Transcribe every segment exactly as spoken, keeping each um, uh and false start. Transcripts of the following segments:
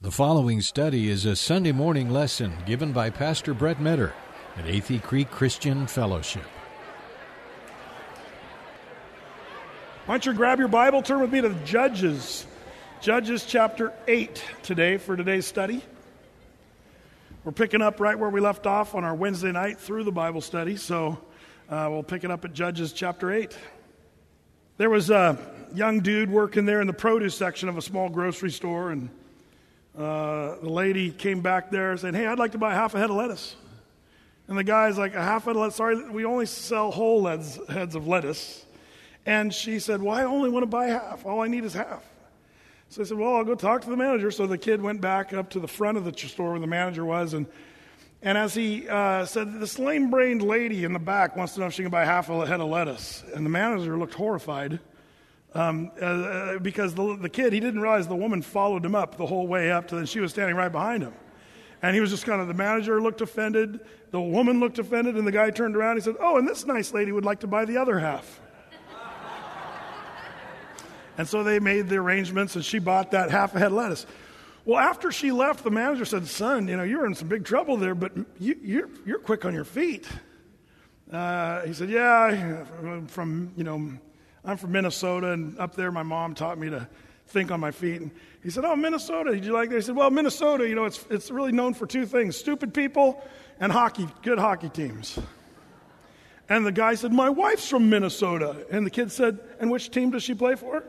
The following study is a Sunday morning lesson given by Pastor Brett Metter at Athey Creek Christian Fellowship. Why don't you grab your Bible, turn with me to Judges. Judges chapter eight today for today's study. We're picking up right where we left off on our Wednesday night through the Bible study, so uh, we'll pick it up at Judges chapter eight. There was a young dude working there in the produce section of a small grocery store, and uh, the lady came back there saying, "Hey, I'd like to buy half a head of lettuce." And the guy's like, "A half head of lettuce? Sorry, we only sell whole heads, heads of lettuce." And she said, "Well, I only want to buy half. All I need is half." So I said, "Well, I'll go talk to the manager." So the kid went back up to the front of the store where the manager was, and and as he uh, said, "This lame-brained lady in the back wants to know if she can buy half a head of lettuce." And the manager looked horrified um, uh, because the, the kid, he didn't realize the woman followed him up the whole way up to, and she was standing right behind him. And he was just kind of, the manager looked offended, the woman looked offended, and the guy turned around and he said, "Oh, and this nice lady would like to buy the other half." And so they made the arrangements, and she bought that half a head of lettuce. Well, after she left, the manager said, "Son, you know, you're in some big trouble there, but you, you're you're quick on your feet." Uh, he said, "Yeah, I'm from, you know, I'm from Minnesota, and up there my mom taught me to think on my feet." And he said, "Oh, Minnesota, did you like that?" He said, "Well, Minnesota, you know, it's it's really known for two things: stupid people and hockey, good hockey teams." And the guy said, "My wife's from Minnesota." And the kid said, "And which team does she play for?"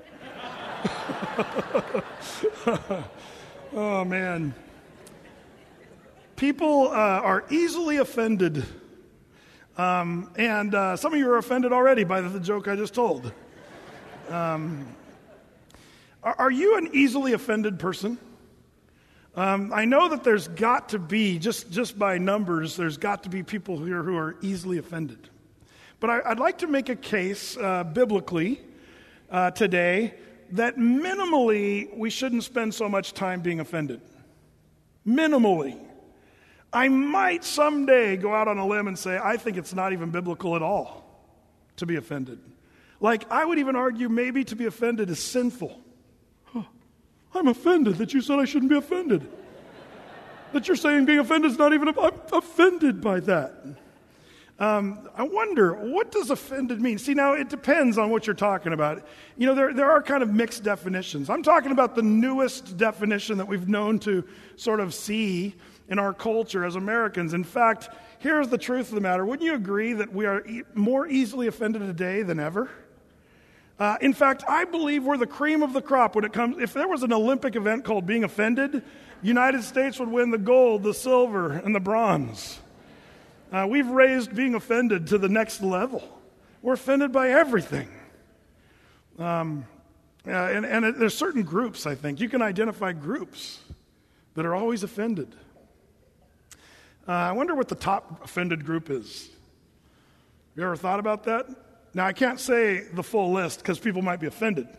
Oh, man. People uh, are easily offended. Um, and uh, some of you are offended already by the, the joke I just told. Um, are, are you an easily offended person? Um, I know that there's got to be, just, just by numbers, there's got to be people here who are easily offended. But I, I'd like to make a case uh, biblically uh, today that minimally we shouldn't spend so much time being offended. Minimally. I might someday go out on a limb and say, I think it's not even biblical at all to be offended. Like, I would even argue maybe to be offended is sinful. Huh. I'm offended that you said I shouldn't be offended. That you're saying being offended is not even, I'm offended by that. Um, I wonder, what does offended mean? See, now it depends on what you're talking about. You know, there there are kind of mixed definitions. I'm talking about the newest definition that we've known to sort of see in our culture as Americans. In fact, here's the truth of the matter. Wouldn't you agree that we are e- more easily offended today than ever? Uh, in fact, I believe we're the cream of the crop when it comes, if there was an Olympic event called being offended, United States would win the gold, the silver, and the bronze. Uh, we've raised being offended to the next level. We're offended by everything. Um, uh, and and it, there's certain groups, I think. You can identify groups that are always offended. Uh, I wonder what the top offended group is. You ever thought about that? Now, I can't say the full list because people might be offended.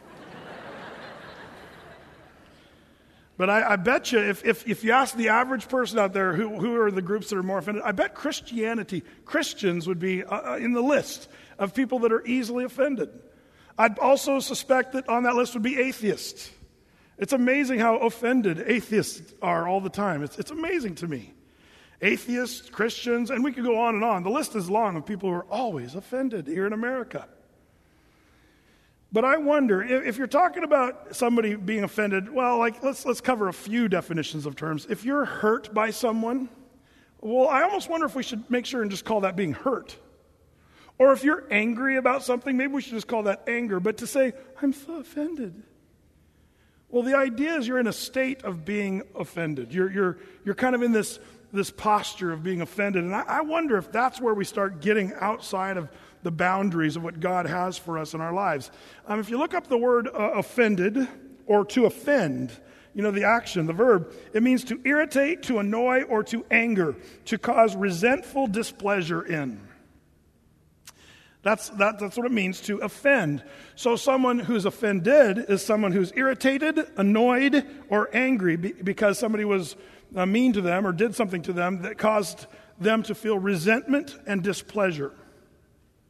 But I, I bet you, if, if, if you ask the average person out there who, who are the groups that are more offended, I bet Christianity, Christians would be uh, in the list of people that are easily offended. I'd also suspect that on that list would be atheists. It's amazing how offended atheists are all the time. It's, it's amazing to me. Atheists, Christians, and we could go on and on. The list is long of people who are always offended here in America. But I wonder, if you're talking about somebody being offended, well, like let's let's cover a few definitions of terms. If you're hurt by someone, well, I almost wonder if we should make sure and just call that being hurt. Or if you're angry about something, maybe we should just call that anger. But to say, I'm so offended. Well, the idea is you're in a state of being offended. You're you're you're kind of in this, this posture of being offended. And I, I wonder if that's where we start getting outside of the boundaries of what God has for us in our lives. Um, if you look up the word uh, offended, or to offend, you know, the action, the verb, it means to irritate, to annoy, or to anger, to cause resentful displeasure in. That's, that, that's what it means to offend. So someone who's offended is someone who's irritated, annoyed, or angry be, because somebody was uh, mean to them or did something to them that caused them to feel resentment and displeasure.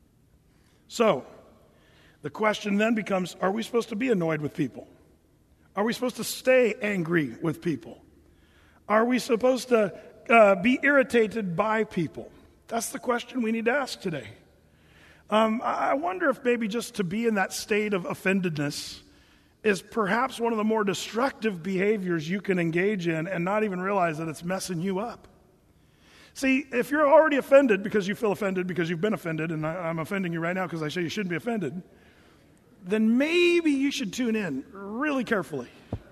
So, the question then becomes, are we supposed to be annoyed with people? Are we supposed to stay angry with people? Are we supposed to uh, be irritated by people? That's the question we need to ask today. Um, I wonder if maybe just to be in that state of offendedness is perhaps one of the more destructive behaviors you can engage in and not even realize that it's messing you up. See, if you're already offended because you feel offended because you've been offended, and I, I'm offending you right now because I say you shouldn't be offended, then maybe you should tune in really carefully.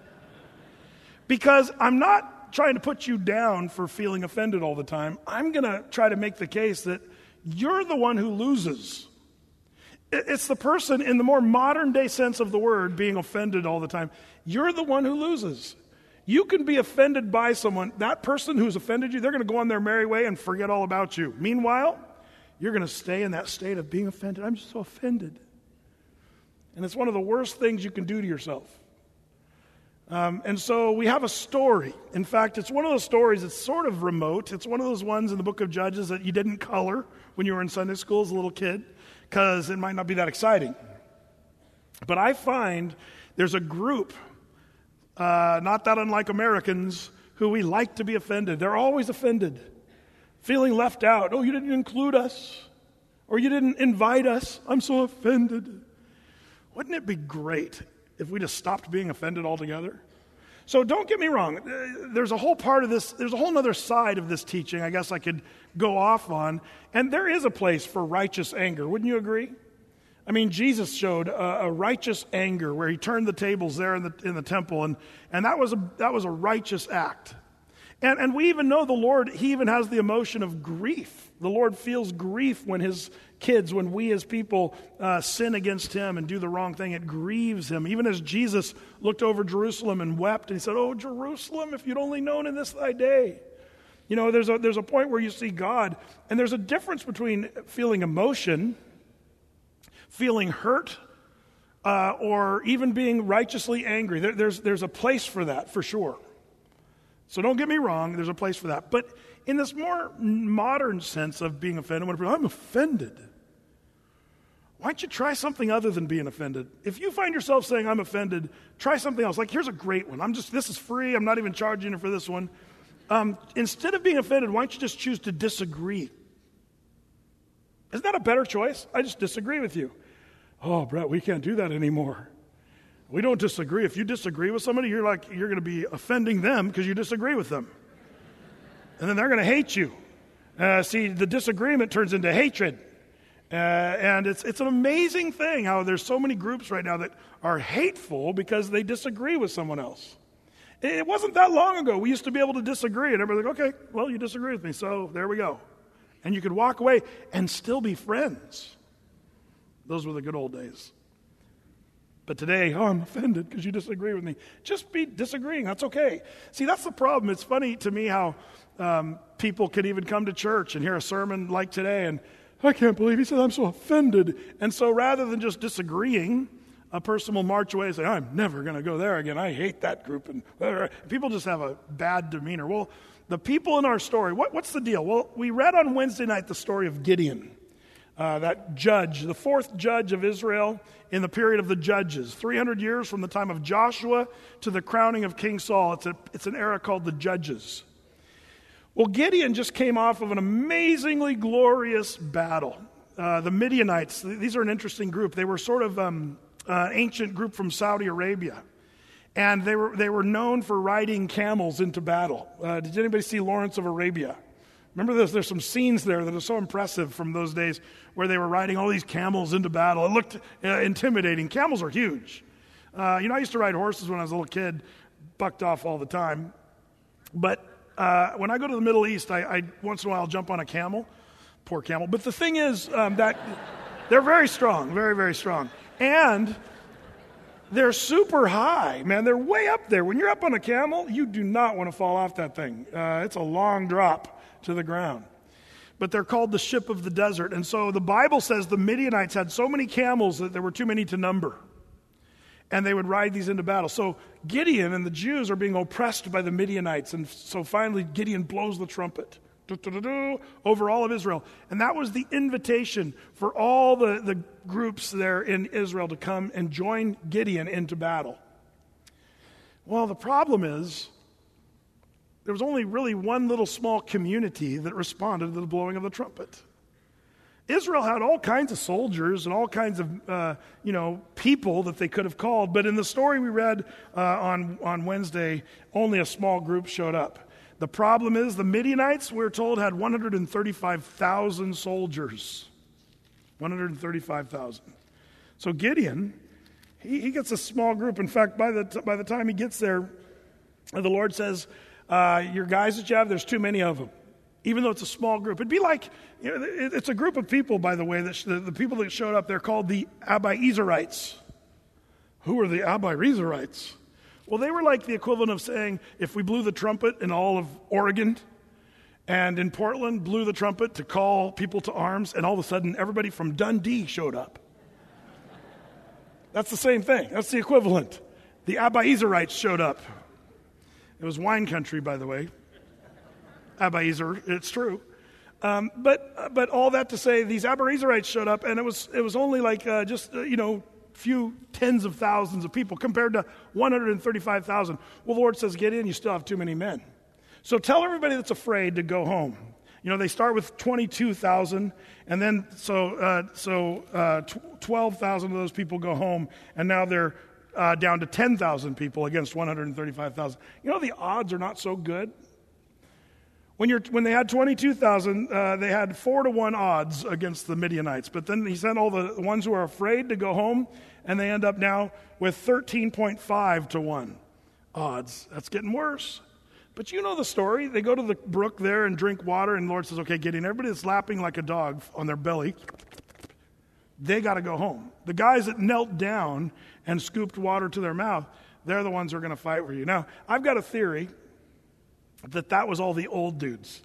Because I'm not trying to put you down for feeling offended all the time. I'm going to try to make the case that you're the one who loses. It's the person in the more modern day sense of the word being offended all the time. You're the one who loses. You can be offended by someone. That person who's offended you, they're going to go on their merry way and forget all about you. Meanwhile, you're going to stay in that state of being offended. I'm just so offended. And it's one of the worst things you can do to yourself. Um, and so we have a story. In fact, it's one of those stories that's sort of remote. It's one of those ones in the book of Judges that you didn't color when you were in Sunday school as a little kid, because it might not be that exciting. But I find there's a group, uh, not that unlike Americans, who we like to be offended. They're always offended, feeling left out. Oh, you didn't include us, or you didn't invite us. I'm so offended. Wouldn't it be great if we just stopped being offended altogether? So don't get me wrong. There's a whole part of this, there's a whole other side of this teaching I guess I could go off on. And there is a place for righteous anger. Wouldn't you agree? I mean, Jesus showed a, a righteous anger where he turned the tables there in the in the temple. And, and that was a that was a righteous act. And, and we even know the Lord, he even has the emotion of grief. The Lord feels grief when his kids, when we as people uh, sin against him and do the wrong thing. It grieves him. Even as Jesus looked over Jerusalem and wept, and he said, "Oh, Jerusalem, if you'd only known in this thy day." You know, there's a, there's a point where you see God, and there's a difference between feeling emotion, feeling hurt, uh, or even being righteously angry. There, there's, there's a place for that, for sure. So don't get me wrong, there's a place for that. But in this more modern sense of being offended, when I'm offended, why don't you try something other than being offended? If you find yourself saying, I'm offended, try something else. Like, here's a great one. I'm just, this is free. I'm not even charging you for this one. Um, instead of being offended, why don't you just choose to disagree? Isn't that a better choice? I just disagree with you. Oh, Brett, we can't do that anymore. We don't disagree. If you disagree with somebody, you're like, you're going to be offending them because you disagree with them. And then they're going to hate you. Uh, see, the disagreement turns into hatred. Uh, and it's it's an amazing thing how there's so many groups right now that are hateful because they disagree with someone else. It wasn't that long ago. We used to be able to disagree. And everybody's like, okay, well, you disagree with me, so there we go. And you could walk away and still be friends. Those were the good old days. But today, oh, I'm offended because you disagree with me. Just be disagreeing. That's okay. See, that's the problem. It's funny to me how um, people can even come to church and hear a sermon like today, and I can't believe he said I'm so offended. And so rather than just disagreeing, a person will march away and say, I'm never going to go there again. I hate that group. And uh, people just have a bad demeanor. Well, the people in our story, what, what's the deal? Well, we read on Wednesday night the story of Gideon. Uh, that judge, the fourth judge of Israel in the period of the judges, three hundred years from the time of Joshua to the crowning of King Saul. It's, a, it's an era called the Judges. Well, Gideon just came off of an amazingly glorious battle. Uh, the Midianites, these are an interesting group. They were sort of um, an ancient group from Saudi Arabia. And they were they were known for riding camels into battle. Uh, did anybody see Lawrence of Arabia? Remember this, there's some scenes there that are so impressive from those days where they were riding all these camels into battle. It looked uh, intimidating. Camels are huge. Uh, you know, I used to ride horses when I was a little kid, bucked off all the time. But uh, when I go to the Middle East, I, I once in a while jump on a camel. Poor camel. But the thing is um, that they're very strong, very, very strong. And they're super high, man. They're way up there. When you're up on a camel, you do not want to fall off that thing. Uh, it's a long drop to the ground. But they're called the ship of the desert. And so the Bible says the Midianites had so many camels that there were too many to number. And they would ride these into battle. So Gideon and the Jews are being oppressed by the Midianites. And so finally Gideon blows the trumpet over all of Israel. And that was the invitation for all the, the groups there in Israel to come and join Gideon into battle. Well, the problem is there was only really one little small community that responded to the blowing of the trumpet. Israel had all kinds of soldiers and all kinds of, uh, you know, people that they could have called. But in the story we read uh, on, on Wednesday, only a small group showed up. The problem is the Midianites, we're told, had one hundred thirty-five thousand soldiers. one hundred thirty-five thousand. So Gideon, he, he gets a small group. In fact, by the, t- by the time he gets there, the Lord says, uh, your guys that you have, there's too many of them. Even though it's a small group. It'd be like, you know, it's a group of people, by the way, that sh- the, the people that showed up, they're called the Abiezerites. Who are the Abiezerites? Well, they were like the equivalent of saying, if we blew the trumpet in all of Oregon, and in Portland blew the trumpet to call people to arms, and all of a sudden everybody from Dundee showed up. That's the same thing. That's the equivalent. The Abiezerites showed up. It was wine country, by the way. Abiezer, it's true. Um, but but all that to say, these Abiezerites showed up, and it was it was only like uh, just, uh, you know, few tens of thousands of people compared to one hundred thirty-five thousand. Well, the Lord says, get in, you still have too many men. So tell everybody that's afraid to go home. You know, they start with twenty-two thousand, and then so uh, so uh, twelve thousand of those people go home, and now they're uh, down to ten thousand people against one hundred thirty-five thousand. You know, the odds are not so good. When you're when they had twenty-two thousand, uh, they had four to one odds against the Midianites. But then he sent all the ones who are afraid to go home, and they end up now with thirteen point five to one odds. That's getting worse. But you know the story. They go to the brook there and drink water, and the Lord says, okay, Gideon, everybody that's lapping like a dog on their belly, they got to go home. The guys that knelt down and scooped water to their mouth, they're the ones who are going to fight for you. Now, I've got a theory that that was all the old dudes.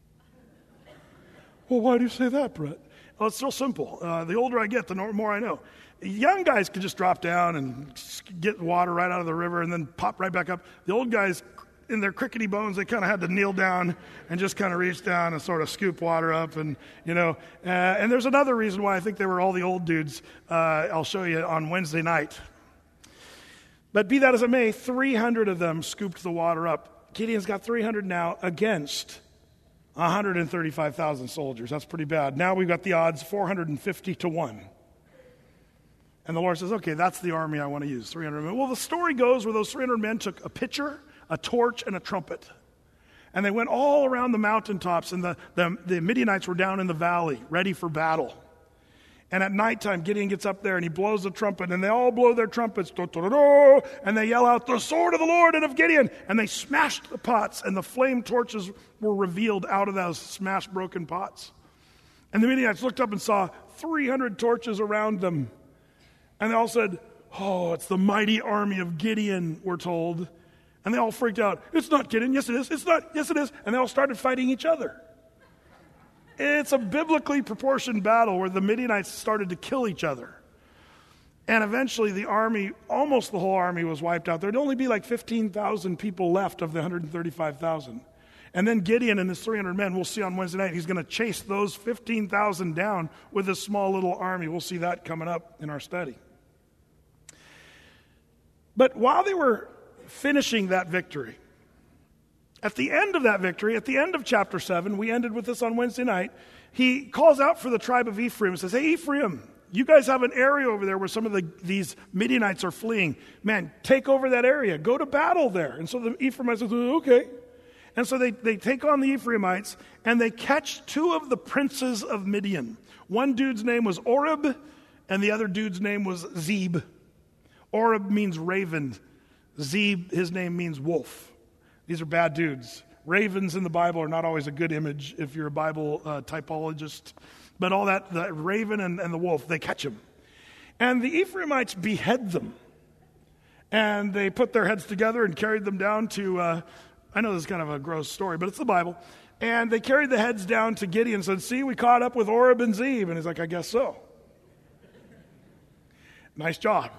Well, why do you say that, Brett? Well, it's real simple. Uh, the older I get, the more I know. Young guys could just drop down and get water right out of the river and then pop right back up. The old guys, in their crickety bones, they kind of had to kneel down and just kind of reach down and sort of scoop water up. And, you know, uh, and there's another reason why I think they were all the old dudes. Uh, I'll show you on Wednesday night. But be that as it may, three hundred of them scooped the water up. Gideon's got three hundred now against one hundred thirty-five thousand soldiers. That's pretty bad. Now we've got the odds four hundred fifty to one. And the Lord says, okay, that's the army I want to use, three hundred men. Well, the story goes where those three hundred men took a pitcher, a torch, and a trumpet. And they went all around the mountaintops, and the, the, the Midianites were down in the valley, ready for battle. And at nighttime, Gideon gets up there and he blows the trumpet, and they all blow their trumpets, and they yell out, the sword of the Lord and of Gideon. And they smashed the pots, and the flame torches were revealed out of those smashed, broken pots. And the Midianites looked up and saw three hundred torches around them. And they all said, oh, it's the mighty army of Gideon, we're told. And they all freaked out. It's not Gideon. Yes, it is. It's not. Yes, it is. And they all started fighting each other. It's a biblically proportioned battle where the Midianites started to kill each other. And eventually the army, almost the whole army was wiped out. There'd only be like fifteen thousand people left of the one hundred thirty-five thousand. And then Gideon and his three hundred men, we'll see on Wednesday night, he's going to chase those fifteen thousand down with his small little army. We'll see that coming up in our study. But while they were finishing that victory, at the end of that victory, at the end of chapter seven, we ended with this on Wednesday night, he calls out for the tribe of Ephraim and says, hey, Ephraim, you guys have an area over there where some of the, these Midianites are fleeing. Man, take over that area. Go to battle there. And so the Ephraimites says, okay. And so they, they take on the Ephraimites, and they catch two of the princes of Midian. One dude's name was Oreb, and the other dude's name was Zeb. Oreb means raven. Zeb, his name means wolf. These are bad dudes. Ravens in the Bible are not always a good image if you're a Bible uh, typologist. But all that, the raven and, and the wolf, they catch them. And the Ephraimites behead them. And they put their heads together and carried them down to, uh, I know this is kind of a gross story, but it's the Bible. And they carried the heads down to Gideon and said, see, we caught up with Oreb and Zeb. And he's like, I guess so. Nice job.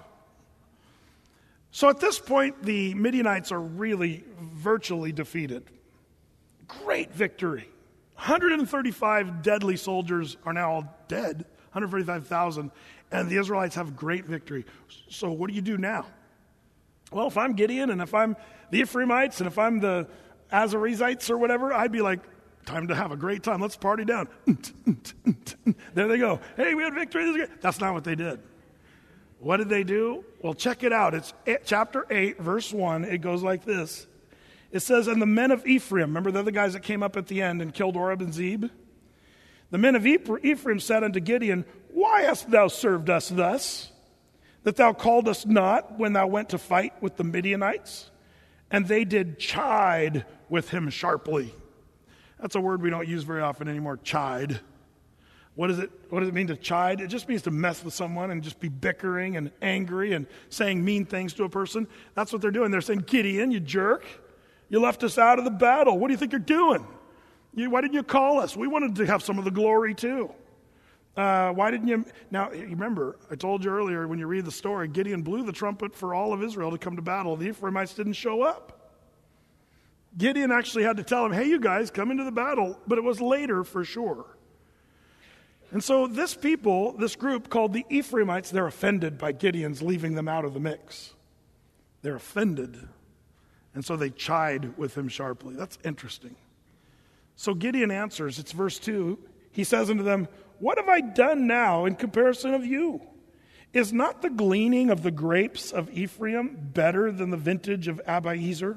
So at this point, the Midianites are really virtually defeated. Great victory. one hundred thirty-five deadly soldiers are now all dead, one hundred thirty-five thousand, and the Israelites have great victory. So what do you do now? Well, if I'm Gideon and if I'm the Ephraimites and if I'm the Azarezites or whatever, I'd be like, time to have a great time. Let's party down. There they go. Hey, we had victory. This is great. That's not what they did. What did they do? Well, check it out. It's chapter eight, verse one. It goes like this. It says, and the men of Ephraim, remember they're the guys that came up at the end and killed Oreb and Zeb? The men of Ephraim said unto Gideon, why hast thou served us thus, that thou calledst not when thou went to fight with the Midianites? And they did chide with him sharply. That's a word we don't use very often anymore, chide. What is it? What does it mean to chide? It just means to mess with someone and just be bickering and angry and saying mean things to a person. That's what they're doing. They're saying, Gideon, you jerk. You left us out of the battle. What do you think you're doing? You, why didn't you call us? We wanted to have some of the glory too. Uh, why didn't you? Now, you remember, I told you earlier when you read the story, Gideon blew the trumpet for all of Israel to come to battle. The Ephraimites didn't show up. Gideon actually had to tell them, hey, you guys, come into the battle. But it was later for sure. And so this people, this group called the Ephraimites, they're offended by Gideon's leaving them out of the mix. They're offended. And so they chide with him sharply. That's interesting. So Gideon answers, it's verse two. He says unto them, what have I done now in comparison of you? Is not the gleaning of the grapes of Ephraim better than the vintage of Abiezer?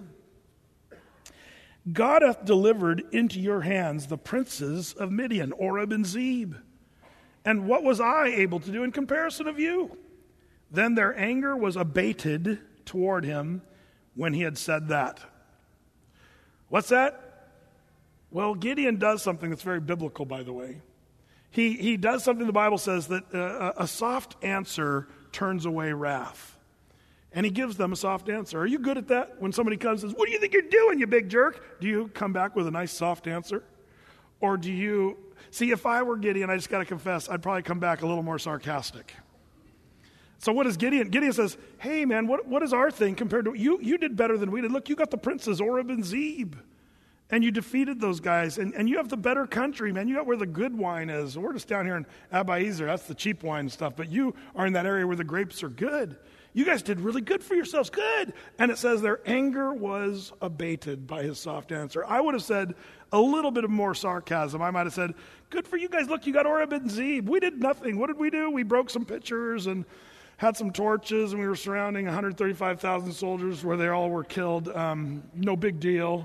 God hath delivered into your hands the princes of Midian, Oreb and Zeb. And what was I able to do in comparison of you? Then their anger was abated toward him when he had said that. What's that? Well, Gideon does something that's very biblical, by the way. He he does something the Bible says that uh, a soft answer turns away wrath. And he gives them a soft answer. Are you good at that? When somebody comes and says, what do you think you're doing, you big jerk? Do you come back with a nice soft answer? Or do you... See, if I were Gideon, I just got to confess, I'd probably come back a little more sarcastic. So what is Gideon? Gideon says, hey, man, what, what is our thing compared to... You You did better than we did. Look, you got the princes, Oreb and Zeb. And you defeated those guys. And, and you have the better country, man. You got where the good wine is. We're just down here in Abiezer. That's the cheap wine and stuff. But you are in that area where the grapes are good. You guys did really good for yourselves. Good. And it says their anger was abated by his soft answer. I would have said a little bit of more sarcasm. I might have said, good for you guys. Look, you got Oreb and Zeb. We did nothing. What did we do? We broke some pitchers and had some torches, and we were surrounding one hundred thirty-five thousand soldiers where they all were killed. Um, no big deal.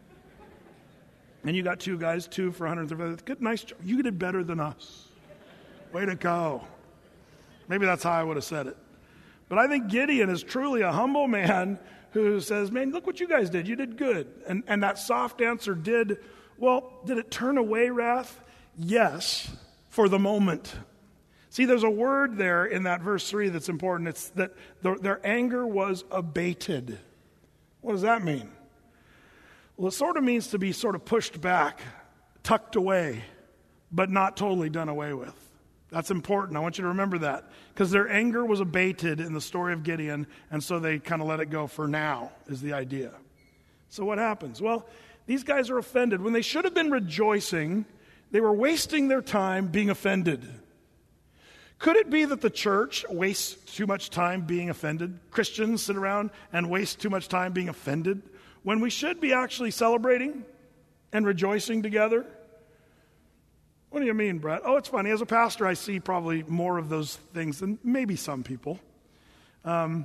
And you got two guys, two for one hundred thirty-five. Good, nice job. You did better than us. Way to go. Maybe that's how I would have said it. But I think Gideon is truly a humble man who says, man, look what you guys did. You did good. And, and that soft answer did, well, did it turn away wrath? Yes, for the moment. See, there's a word there in that verse three that's important. It's that the, their anger was abated. What does that mean? Well, it sort of means to be sort of pushed back, tucked away, but not totally done away with. That's important. I want you to remember that. Because their anger was abated in the story of Gideon, and so they kind of let it go for now, is the idea. So what happens? Well, these guys are offended. When they should have been rejoicing, they were wasting their time being offended. Could it be that the church wastes too much time being offended? Christians sit around and waste too much time being offended when we should be actually celebrating and rejoicing together? What do you mean, Brett? Oh, it's funny. As a pastor, I see probably more of those things than maybe some people. Um,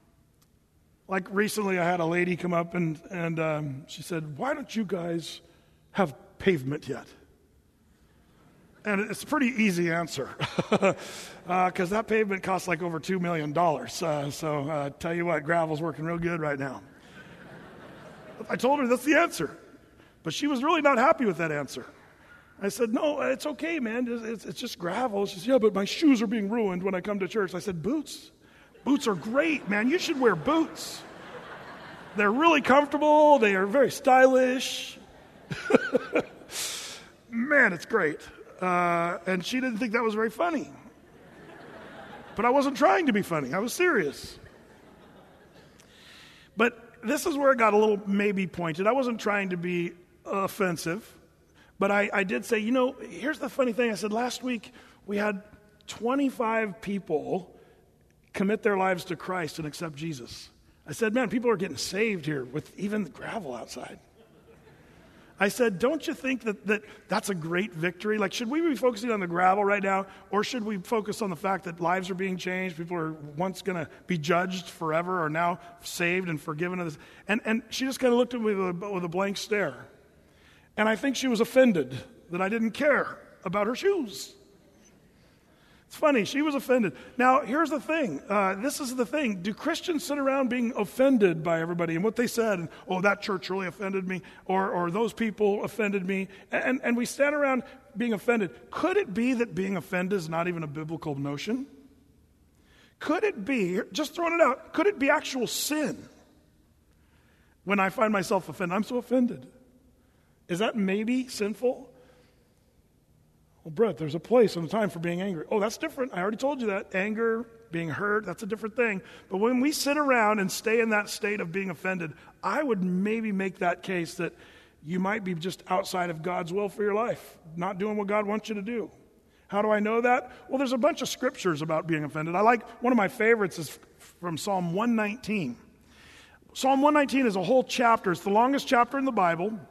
like recently, I had a lady come up and, and um, she said, why don't you guys have pavement yet? And it's a pretty easy answer because uh, that pavement costs like over two million dollars. Uh, so uh, tell you what, gravel's working real good right now. I told her that's the answer. But she was really not happy with that answer. I said, no, it's okay, man. It's, it's just gravel. She said, yeah, but my shoes are being ruined when I come to church. I said, boots. Boots are great, man. You should wear boots. They're really comfortable. They are very stylish. Man, it's great. Uh, and she didn't think that was very funny. But I wasn't trying to be funny. I was serious. But this is where it got a little maybe pointed. I wasn't trying to be offensive. But I, I did say, you know, here's the funny thing. I said, last week we had twenty-five people commit their lives to Christ and accept Jesus. I said, man, people are getting saved here with even the gravel outside. I said, don't you think that, that that's a great victory? Like, should we be focusing on the gravel right now, or should we focus on the fact that lives are being changed, people are once going to be judged forever, are now saved and forgiven of this? And, and she just kind of looked at me with a, with a blank stare. And I think she was offended that I didn't care about her shoes. It's funny, she was offended. Now, here's the thing. Uh, this is the thing. Do Christians sit around being offended by everybody and what they said? And, oh, that church really offended me, or, or those people offended me. And, and we stand around being offended. Could it be that being offended is not even a biblical notion? Could it be, just throwing it out, could it be actual sin when I find myself offended? I'm so offended. Is that maybe sinful? Well, Brett, there's a place and a time for being angry. Oh, that's different. I already told you that. Anger, being hurt, that's a different thing. But when we sit around and stay in that state of being offended, I would maybe make that case that you might be just outside of God's will for your life, not doing what God wants you to do. How do I know that? Well, there's a bunch of scriptures about being offended. I like, one of my favorites is from Psalm one nineteen. Psalm one nineteen is a whole chapter. It's the longest chapter in the Bible.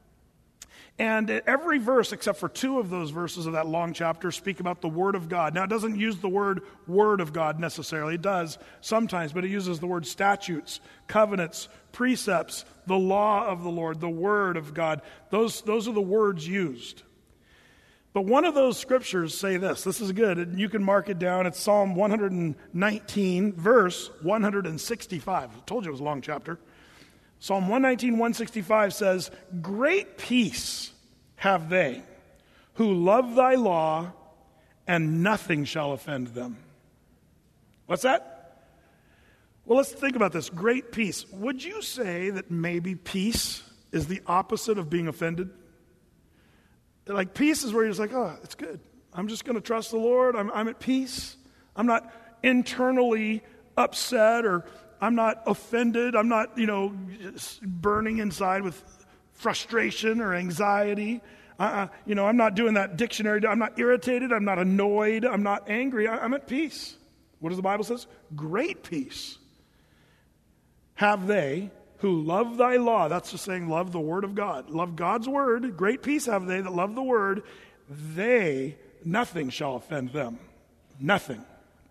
And every verse, except for two of those verses of that long chapter, speak about the Word of God. Now, it doesn't use the word Word of God necessarily. It does sometimes, but it uses the word statutes, covenants, precepts, the law of the Lord, the Word of God. Those, those are the words used. But one of those scriptures say this. This is good. And you can mark it down. It's Psalm one nineteen, verse one sixty-five. I told you it was a long chapter. Psalm one nineteen, one sixty-five says, "Great peace have they who love thy law, and nothing shall offend them." What's that? Well, let's think about this. Great peace. Would you say that maybe peace is the opposite of being offended? Like, peace is where you're just like, oh, it's good. I'm just going to trust the Lord. I'm, I'm at peace. I'm not internally upset, or I'm not offended. I'm not, you know, burning inside with frustration or anxiety. Uh, you know, I'm not doing that dictionary. I'm not irritated. I'm not annoyed. I'm not angry. I, I'm at peace. What does the Bible say? Great peace have they who love thy law. That's just saying love the word of God. Love God's word. Great peace have they that love the word. They, nothing shall offend them. Nothing.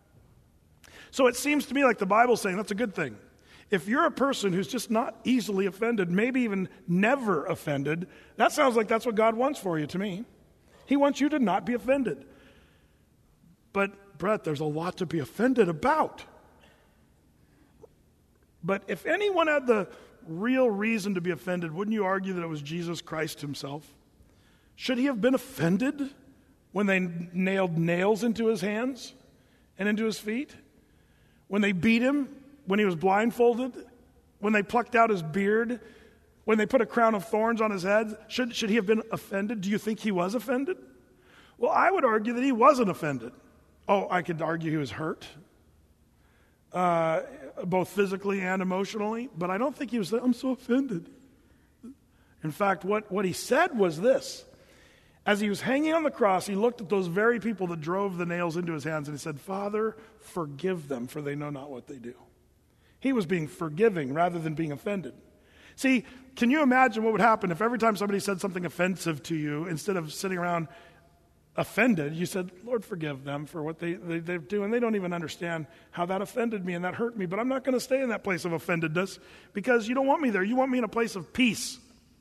So it seems to me like the Bible's saying that's a good thing. If you're a person who's just not easily offended, maybe even never offended, that sounds like that's what God wants for you to me. He wants you to not be offended. But, Brett, there's a lot to be offended about. But if anyone had the real reason to be offended, wouldn't you argue that it was Jesus Christ himself? Should he have been offended when they nailed nails into his hands and into his feet? When they beat him, when he was blindfolded, when they plucked out his beard, when they put a crown of thorns on his head, should, should he have been offended? Do you think he was offended? Well, I would argue that he wasn't offended. Oh, I could argue he was hurt, uh, both physically and emotionally, but I don't think he was, I'm so offended. In fact, what, what he said was this. As he was hanging on the cross, he looked at those very people that drove the nails into his hands and he said, "Father, forgive them, for they know not what they do." He was being forgiving rather than being offended. See, can you imagine what would happen if every time somebody said something offensive to you, instead of sitting around offended, you said, "Lord, forgive them for what they, they, they do, and they don't even understand how that offended me and that hurt me, but I'm not going to stay in that place of offendedness because you don't want me there. You want me in a place of peace."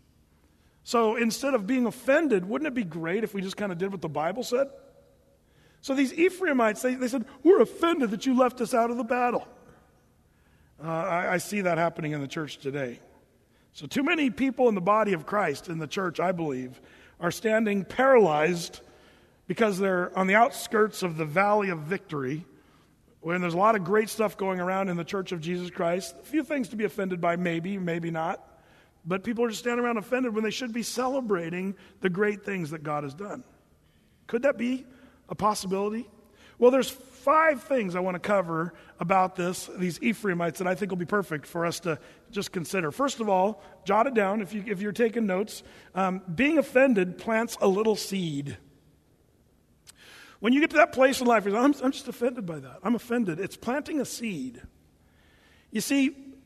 So instead of being offended, wouldn't it be great if we just kind of did what the Bible said? So these Ephraimites, they, they said, "We're offended that you left us out of the battle." Uh, I, I see that happening in the church today. So too many people in the body of Christ, in the church, I believe, are standing paralyzed because they're on the outskirts of the valley of victory, when there's a lot of great stuff going around in the church of Jesus Christ. A few things to be offended by, maybe, maybe not. But people are just standing around offended when they should be celebrating the great things that God has done. Could that be a possibility? Well, there's five things I want to cover about this, these Ephraimites, that I think will be perfect for us to just consider. First of all, jot it down if, you, if you're taking notes. Um, being offended plants a little seed. When you get to that place in life, you're like, I'm, I'm just offended by that. I'm offended. It's planting a seed. You see,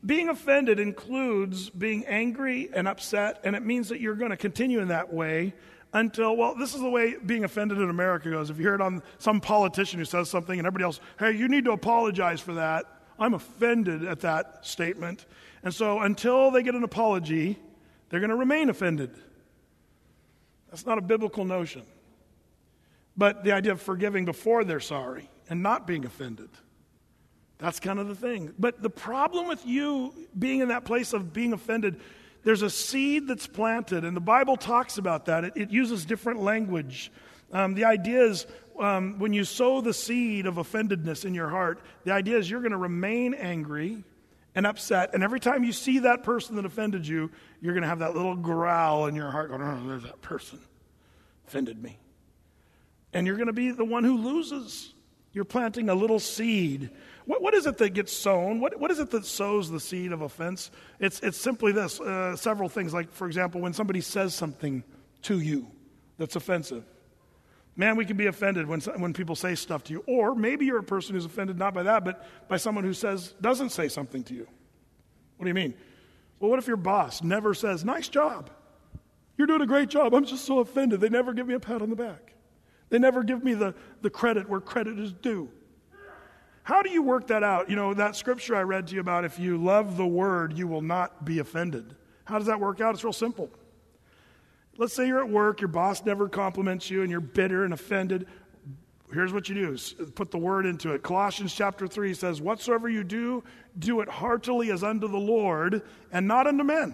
being offended includes being angry and upset, and it means that you're going to continue in that way until, well, this is the way being offended in America goes. If you hear it on some politician who says something and everybody else, hey, you need to apologize for that, I'm offended at that statement. And so until they get an apology, they're going to remain offended. That's not a biblical notion. But the idea of forgiving before they're sorry and not being offended, that's kind of the thing. But the problem with you being in that place of being offended, there's a seed that's planted, and the Bible talks about that. It, it uses different language. Um, the idea is um, when you sow the seed of offendedness in your heart, the idea is you're going to remain angry and upset, and every time you see that person that offended you, you're going to have that little growl in your heart going, oh, there's that person offended me. And you're going to be the one who loses. You're planting a little seed. What, what is it that gets sown? What, what is it that sows the seed of offense? It's, it's simply this, uh, several things. Like, for example, when somebody says something to you that's offensive. Man, we can be offended when, when people say stuff to you. Or maybe you're a person who's offended not by that, but by someone who says, doesn't say something to you. What do you mean? Well, what if your boss never says, nice job? You're doing a great job. I'm just so offended. They never give me a pat on the back. They never give me the, the credit where credit is due. How do you work that out? You know, that scripture I read to you about, if you love the word, you will not be offended. How does that work out? It's real simple. Let's say you're at work, your boss never compliments you, and you're bitter and offended. Here's what you do. Put the word into it. Colossians chapter three says, whatsoever you do, do it heartily as unto the Lord and not unto men.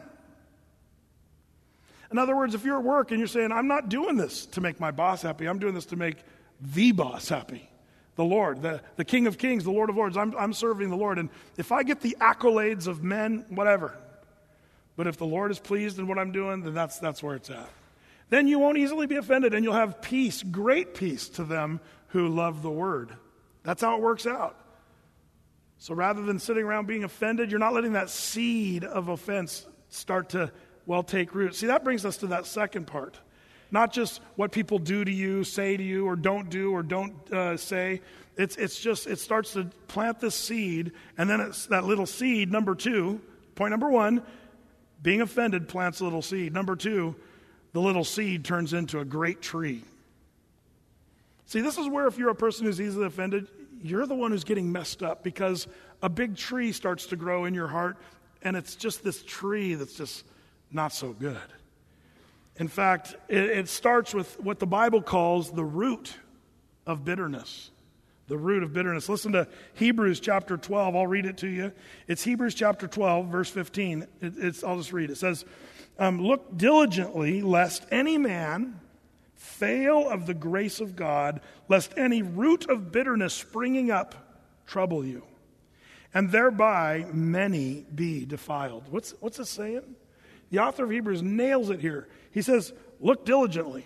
In other words, if you're at work and you're saying, I'm not doing this to make my boss happy, I'm doing this to make the boss happy, the Lord, the, the King of Kings, the Lord of Lords, I'm, I'm serving the Lord. And if I get the accolades of men, whatever, but if the Lord is pleased in what I'm doing, then that's, that's where it's at. Then you won't easily be offended, and you'll have peace, great peace to them who love the word. That's how it works out. So rather than sitting around being offended, you're not letting that seed of offense start to well take root. See, that brings us to that second part. Not just what people do to you, say to you, or don't do, or don't uh, say. It's it's just, it starts to plant this seed, and then it's that little seed, number two, point number one, being offended plants a little seed. Number two, the little seed turns into a great tree. See, this is where if you're a person who's easily offended, you're the one who's getting messed up, because a big tree starts to grow in your heart, and it's just this tree that's just not so good. In fact, it, it starts with what the Bible calls the root of bitterness. The root of bitterness. Listen to Hebrews chapter twelve. I'll read it to you. It's Hebrews chapter twelve, verse fifteen. It, it's, I'll just read it. It says, um, look diligently, lest any man fail of the grace of God, lest any root of bitterness springing up trouble you, and thereby many be defiled. What's, what's it saying? The author of Hebrews nails it here. He says, look diligently.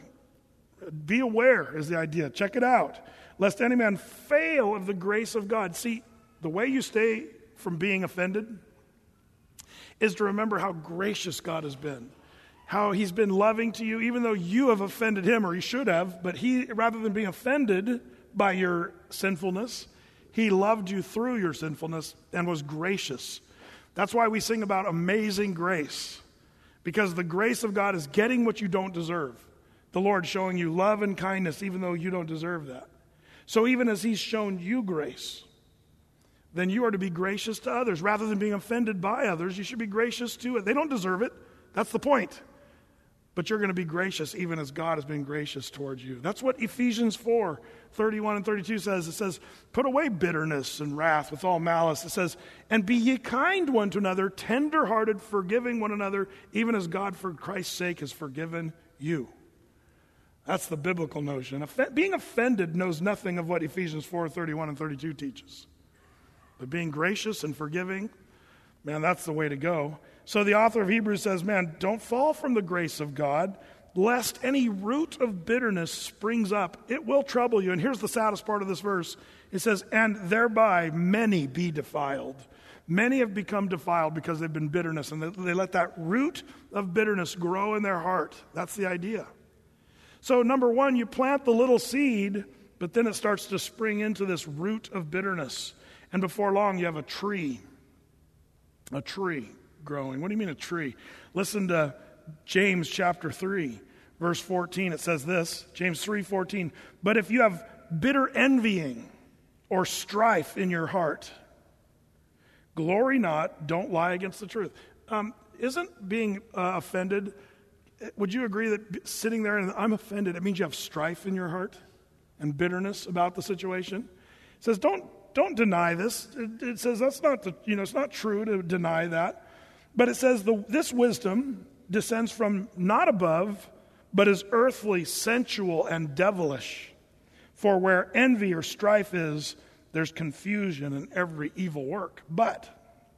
Be aware is the idea. Check it out. Lest any man fail of the grace of God. See, the way you stay from being offended is to remember how gracious God has been. How he's been loving to you, even though you have offended him, or he should have. But he, rather than being offended by your sinfulness, he loved you through your sinfulness and was gracious. That's why we sing about amazing grace. Because the grace of God is getting what you don't deserve. The Lord showing you love and kindness even though you don't deserve that. So even as he's shown you grace, then you are to be gracious to others. Rather than being offended by others, you should be gracious to it. They don't deserve it. That's the point. But you're going to be gracious even as God has been gracious towards you. That's what Ephesians four, thirty-one and thirty-two says. It says, put away bitterness and wrath with all malice. It says, and be ye kind one to another, tender-hearted, forgiving one another, even as God for Christ's sake has forgiven you. That's the biblical notion. Off- being offended knows nothing of what Ephesians four, thirty-one and thirty-two teaches. But being gracious and forgiving, man, that's the way to go. So the author of Hebrews says, man, don't fall from the grace of God, lest any root of bitterness springs up. It will trouble you. And here's the saddest part of this verse. It says, and thereby many be defiled. Many have become defiled because they've been bitterness, and they, they let that root of bitterness grow in their heart. That's the idea. So number one, you plant the little seed, but then it starts to spring into this root of bitterness. And before long, you have a tree. A tree growing. What do you mean a tree? Listen to James chapter three, verse fourteen. It says this, James three fourteen. But if you have bitter envying or strife in your heart, glory not, don't lie against the truth. Um, isn't being uh, offended, would you agree that sitting there and I'm offended, it means you have strife in your heart and bitterness about the situation? It says don't don't deny this. It, it says that's not the, you know, it's not true to deny that. But it says the, this wisdom descends from not above, but is earthly, sensual, and devilish. For where envy or strife is, there's confusion and every evil work. But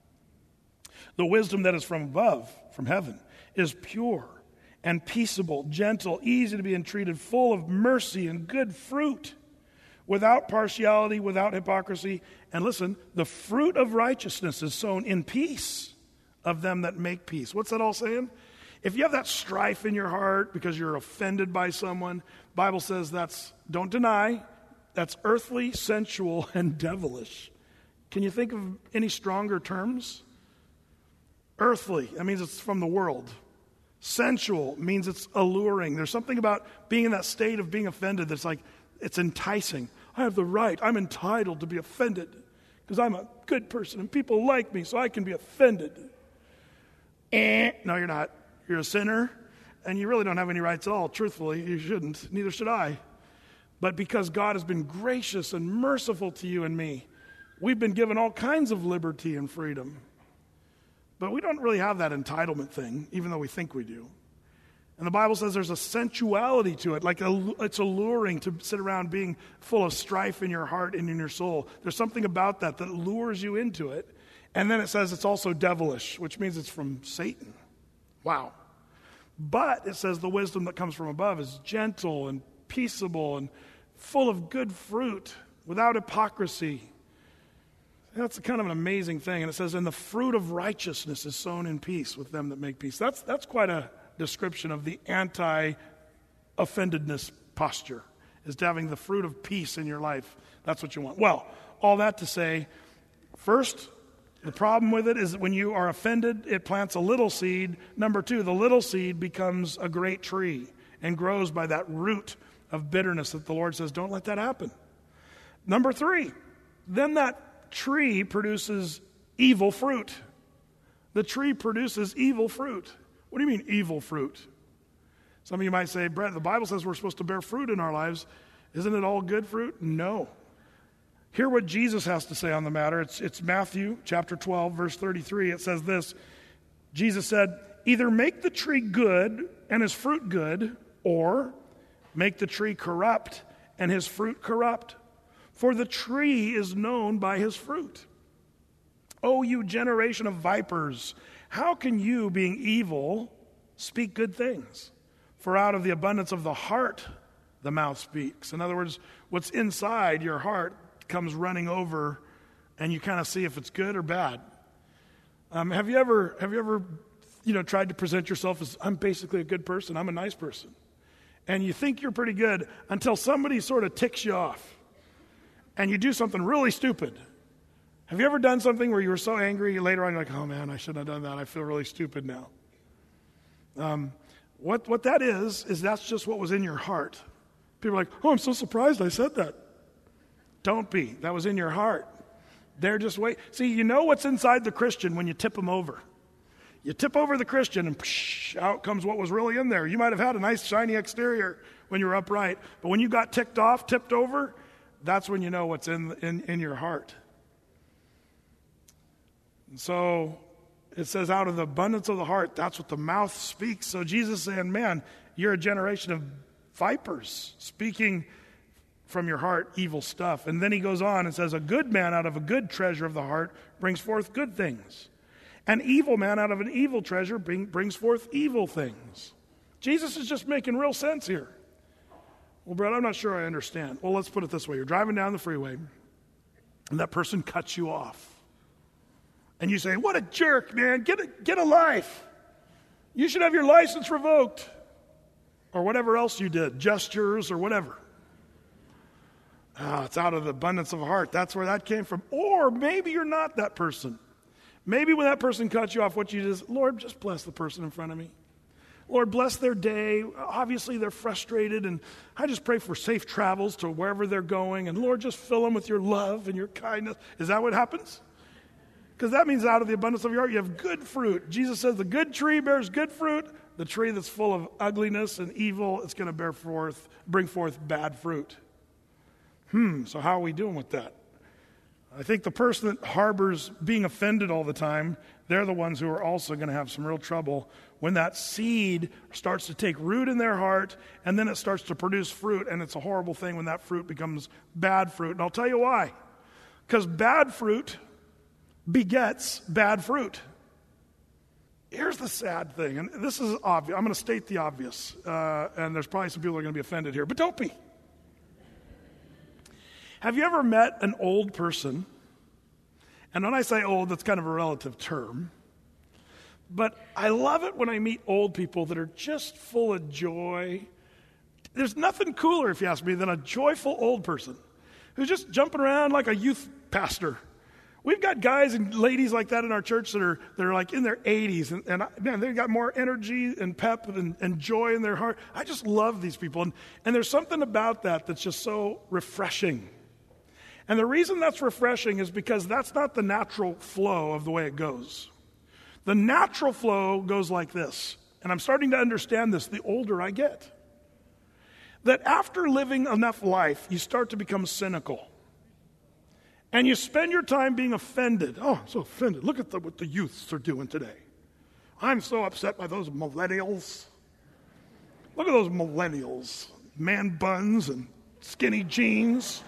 the wisdom that is from above, from heaven, is pure and peaceable, gentle, easy to be entreated, full of mercy and good fruit, without partiality, without hypocrisy. And listen, the fruit of righteousness is sown in peace of them that make peace. What's that all saying? If you have that strife in your heart because you're offended by someone, Bible says that's, don't deny, that's earthly, sensual, and devilish. Can you think of any stronger terms? Earthly, that means it's from the world. Sensual means it's alluring. There's something about being in that state of being offended that's like, it's enticing. I have the right, I'm entitled to be offended because I'm a good person and people like me, so I can be offended. Eh, no, you're not. You're a sinner, and you really don't have any rights at all. Truthfully, you shouldn't. Neither should I. But because God has been gracious and merciful to you and me, we've been given all kinds of liberty and freedom. But we don't really have that entitlement thing, even though we think we do. And the Bible says there's a sensuality to it, like a, it's alluring to sit around being full of strife in your heart and in your soul. There's something about that that lures you into it. And then it says it's also devilish, which means it's from Satan. Wow. But it says the wisdom that comes from above is gentle and peaceable and full of good fruit, without hypocrisy. That's kind of an amazing thing. And it says, and the fruit of righteousness is sown in peace with them that make peace. That's, that's quite a description of the anti-offendedness posture, is to having the fruit of peace in your life. That's what you want. Well, all that to say, first, the problem with it is that when you are offended, it plants a little seed. Number two, the little seed becomes a great tree and grows by that root of bitterness that the Lord says, don't let that happen. Number three, then that tree produces evil fruit. The tree produces evil fruit. What do you mean evil fruit? Some of you might say, Brett, the Bible says we're supposed to bear fruit in our lives. Isn't it all good fruit? No. Hear what Jesus has to say on the matter. It's, it's Matthew chapter twelve, verse thirty-three. It says this. Jesus said, either make the tree good and his fruit good, or make the tree corrupt and his fruit corrupt. For the tree is known by his fruit. O you generation of vipers, how can you, being evil, speak good things? For out of the abundance of the heart, the mouth speaks. In other words, what's inside your heart comes running over, and you kind of see if it's good or bad. Um, have you ever, have you ever, you know, tried to present yourself as, I'm basically a good person, I'm a nice person. And you think you're pretty good until somebody sort of ticks you off, and you do something really stupid. Have you ever done something where you were so angry, later on you're like, oh man, I shouldn't have done that, I feel really stupid now. Um, what, what that is, is that's just what was in your heart. People are like, oh, I'm so surprised I said that. Don't be. That was in your heart. They're just wait. See, you know what's inside the Christian when you tip them over. You tip over the Christian and psh, out comes what was really in there. You might have had a nice shiny exterior when you were upright, but when you got ticked off, tipped over, that's when you know what's in in, in your heart. And so it says out of the abundance of the heart, that's what the mouth speaks. So Jesus is saying, man, you're a generation of vipers speaking from your heart evil stuff. And then he goes on and says, a good man out of a good treasure of the heart brings forth good things. An evil man out of an evil treasure bring, brings forth evil things. Jesus is just making real sense here. Well, Brett, I'm not sure I understand. Well, let's put it this way. You're driving down the freeway, and that person cuts you off. And you say, what a jerk, man. Get a, get a life. You should have your license revoked. Or whatever else you did, gestures or whatever. Ah, it's out of the abundance of the heart. That's where that came from. Or maybe you're not that person. Maybe when that person cuts you off, what you do is, Lord, just bless the person in front of me. Lord, bless their day. Obviously, they're frustrated, and I just pray for safe travels to wherever they're going. And Lord, just fill them with your love and your kindness. Is that what happens? Because that means out of the abundance of your heart, you have good fruit. Jesus says the good tree bears good fruit. The tree that's full of ugliness and evil, it's going to bear forth, bring forth bad fruit. Hmm, so how are we doing with that? I think the person that harbors being offended all the time, they're the ones who are also going to have some real trouble when that seed starts to take root in their heart, and then it starts to produce fruit, and it's a horrible thing when that fruit becomes bad fruit. And I'll tell you why. Because bad fruit begets bad fruit. Here's the sad thing, and this is obvious. I'm going to state the obvious, uh, and there's probably some people who are going to be offended here, but don't be. Have you ever met an old person? And when I say old, that's kind of a relative term. But I love it when I meet old people that are just full of joy. There's nothing cooler, if you ask me, than a joyful old person who's just jumping around like a youth pastor. We've got guys and ladies like that in our church that are that are like in their eighties, and, and man, they've got more energy and pep and, and joy in their heart. I just love these people, and, and there's something about that that's just so refreshing. And the reason that's refreshing is because that's not the natural flow of the way it goes. The natural flow goes like this, and I'm starting to understand this the older I get. That after living enough life, you start to become cynical. And you spend your time being offended. Oh, I'm so offended. Look at the, what the youths are doing today. I'm so upset by those millennials. Look at those millennials. Man buns and skinny jeans.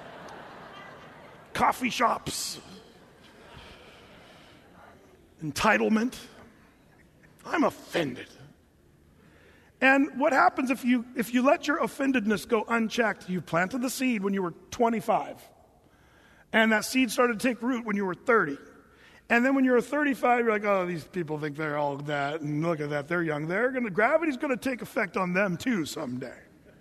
Coffee shops. Entitlement. I'm offended. And what happens if you if you let your offendedness go unchecked? You planted the seed when you were twenty-five. And that seed started to take root when you were thirty. And then when you were thirty-five, you're like, oh, these people think they're all that, and look at that, they're young. They're gonna gravity's gonna take effect on them too someday.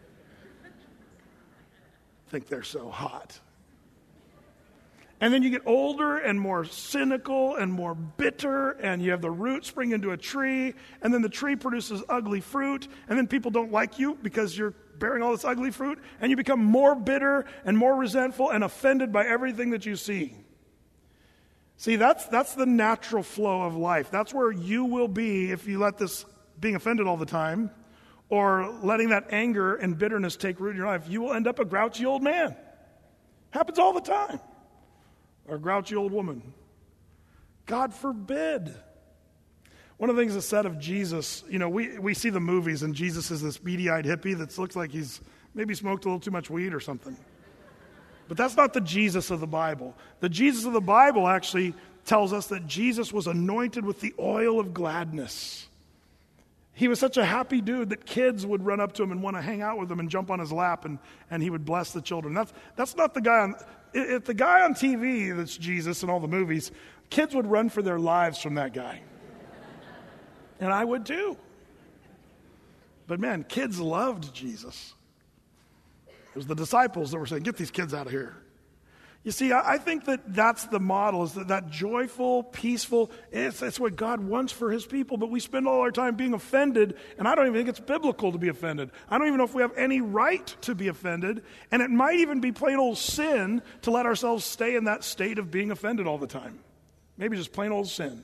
Think they're so hot. And then you get older and more cynical and more bitter, and you have the root spring into a tree, and then the tree produces ugly fruit, and then people don't like you because you're bearing all this ugly fruit, and you become more bitter and more resentful and offended by everything that you see. See, that's that's the natural flow of life. That's where you will be if you let this being offended all the time or letting that anger and bitterness take root in your life. You will end up a grouchy old man. Happens all the time. Or a grouchy old woman. God forbid. One of the things that's said of Jesus, you know, we, we see the movies and Jesus is this beady-eyed hippie that looks like he's maybe smoked a little too much weed or something. But that's not the Jesus of the Bible. The Jesus of the Bible actually tells us that Jesus was anointed with the oil of gladness. He was such a happy dude that kids would run up to him and want to hang out with him and jump on his lap, and, and he would bless the children. That's, that's not the guy on... If the guy on T V that's Jesus in all the movies, kids would run for their lives from that guy. And I would too. But man, kids loved Jesus. It was the disciples that were saying, get these kids out of here. You see, I think that that's the model, is that, that joyful, peaceful, it's, it's what God wants for his people, but we spend all our time being offended, and I don't even think it's biblical to be offended. I don't even know if we have any right to be offended, and it might even be plain old sin to let ourselves stay in that state of being offended all the time. Maybe just plain old sin.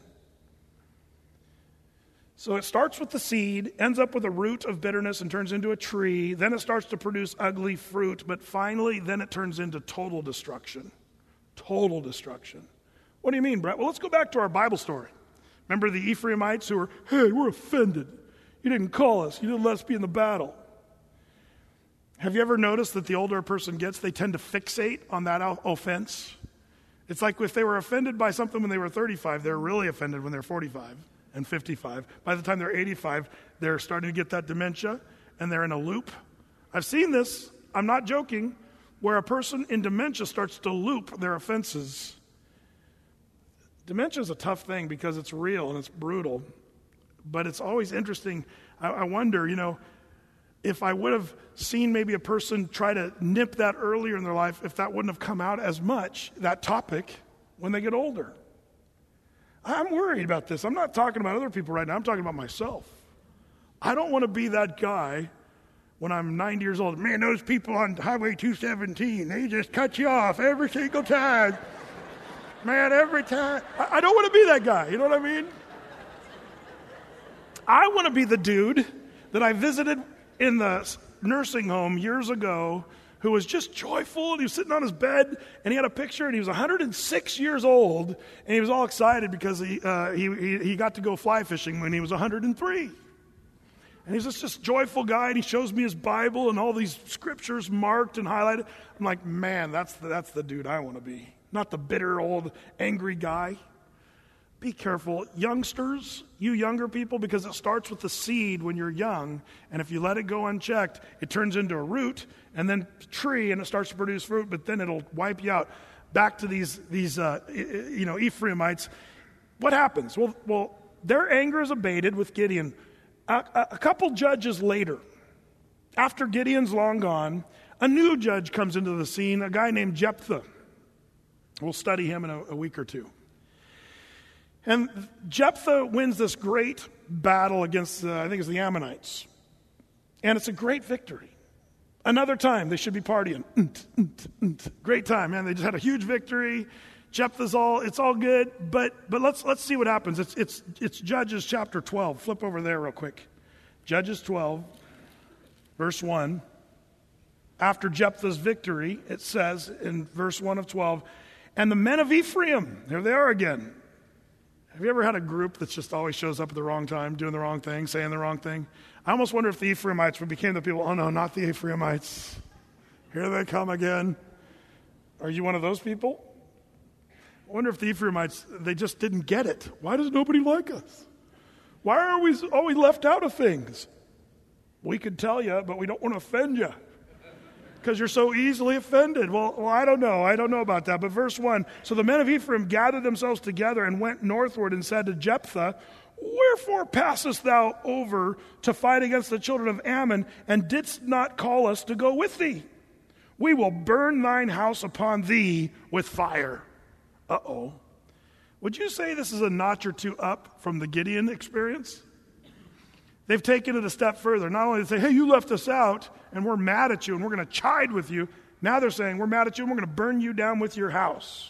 So it starts with the seed, ends up with a root of bitterness and turns into a tree. Then it starts to produce ugly fruit. But finally, then it turns into total destruction. Total destruction. What do you mean, Brett? Well, let's go back to our Bible story. Remember the Ephraimites who were, hey, we're offended. You didn't call us. You didn't let us be in the battle. Have you ever noticed that the older a person gets, they tend to fixate on that offense? It's like if they were offended by something when they were thirty-five, they're really offended when they're forty-five. And fifty-five. By the time they're eighty-five, they're starting to get that dementia, and they're in a loop. I've seen this, I'm not joking, where a person in dementia starts to loop their offenses. Dementia is a tough thing because it's real and it's brutal, but it's always interesting. I, I wonder, you know, if I would have seen maybe a person try to nip that earlier in their life, if that wouldn't have come out as much, that topic, when they get older. I'm worried about this. I'm not talking about other people right now. I'm talking about myself. I don't want to be that guy when I'm ninety years old. Man, those people on Highway two seventeen, they just cut you off every single time. Man, every time. I, I don't want to be that guy. You know what I mean? I want to be the dude that I visited in the nursing home years ago who was just joyful, and he was sitting on his bed, and he had a picture, and he was one hundred six years old, and he was all excited because he, uh, he, he, he got to go fly fishing when he was one hundred three. And he's just this joyful guy, and he shows me his Bible and all these scriptures marked and highlighted. I'm like, man, that's the, that's the dude I want to be, not the bitter, old, angry guy. Be careful. Youngsters, you younger people, because it starts with the seed when you're young, and if you let it go unchecked, it turns into a root, and then a tree, and it starts to produce fruit, but then it'll wipe you out. Back to these, these uh, you know, Ephraimites. What happens? Well, well, their anger is abated with Gideon. A, a, a couple judges later, after Gideon's long gone, a new judge comes into the scene, a guy named Jephthah. We'll study him in a, a week or two. And Jephthah wins this great battle against, uh, I think it's the Ammonites. And it's a great victory. Another time, they should be partying. Great time, man. They just had a huge victory. Jephthah's all, it's all good. But but let's let's see what happens. It's it's it's Judges chapter twelve. Flip over there real quick. Judges twelve, verse one. After Jephthah's victory, it says in verse one of twelve, and the men of Ephraim, there they are again. Have you ever had a group that just always shows up at the wrong time, doing the wrong thing, saying the wrong thing? I almost wonder if the Ephraimites became the people, oh no, not the Ephraimites. Here they come again. Are you one of those people? I wonder if the Ephraimites, they just didn't get it. Why does nobody like us? Why are we always left out of things? We could tell you, but we don't want to offend you. Because you're so easily offended. Well, well, I don't know. I don't know about that. But verse one, so the men of Ephraim gathered themselves together and went northward and said to Jephthah, wherefore passest thou over to fight against the children of Ammon, and didst not call us to go with thee? We will burn thine house upon thee with fire. Uh-oh. Would you say this is a notch or two up from the Gideon experience? They've taken it a step further. Not only to say, hey, you left us out, and we're mad at you, and we're going to chide with you. Now they're saying, we're mad at you, and we're going to burn you down with your house.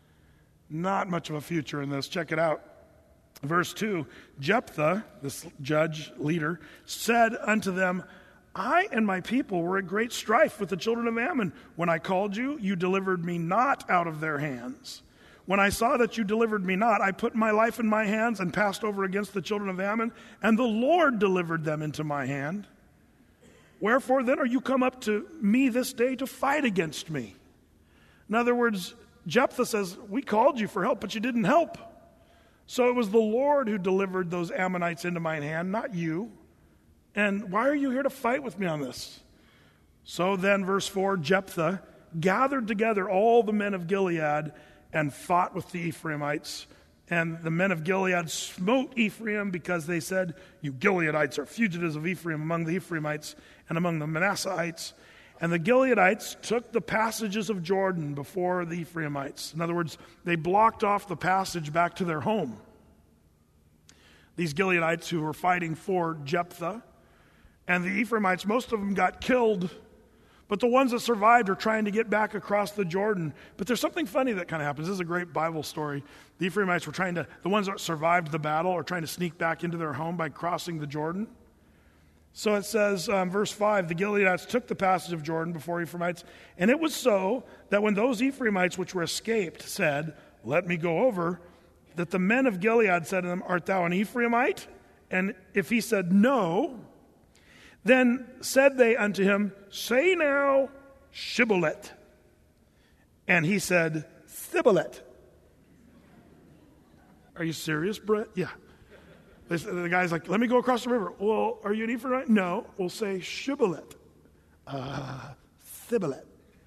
Not much of a future in this. Check it out. Verse two, Jephthah, this judge, leader, said unto them, I and my people were at great strife with the children of Ammon. When I called you, you delivered me not out of their hands. When I saw that you delivered me not, I put my life in my hands and passed over against the children of Ammon, and the Lord delivered them into my hand. Wherefore then are you come up to me this day to fight against me? In other words, Jephthah says, we called you for help, but you didn't help. So it was the Lord who delivered those Ammonites into my hand, not you. And why are you here to fight with me on this? So then, verse four, Jephthah gathered together all the men of Gilead and fought with the Ephraimites. And the men of Gilead smote Ephraim because they said, you Gileadites are fugitives of Ephraim among the Ephraimites and among the Manasseites. And the Gileadites took the passages of Jordan before the Ephraimites. In other words, they blocked off the passage back to their home. These Gileadites who were fighting for Jephthah. And the Ephraimites, most of them got killed. But the ones that survived are trying to get back across the Jordan. But there's something funny that kind of happens. This is a great Bible story. The Ephraimites were trying to, the ones that survived the battle are trying to sneak back into their home by crossing the Jordan. So it says, um, verse five, the Gileadites took the passage of Jordan before Ephraimites. And it was so that when those Ephraimites which were escaped said, let me go over, that the men of Gilead said to them, art thou an Ephraimite? And if he said, no, then said they unto him, say now, Shibboleth. And he said, Sibboleth. Are you serious, Brett? Yeah. The guy's like, let me go across the river. Well, are you an Ephraimite? No. We'll say Shibboleth. Uh, Sibboleth.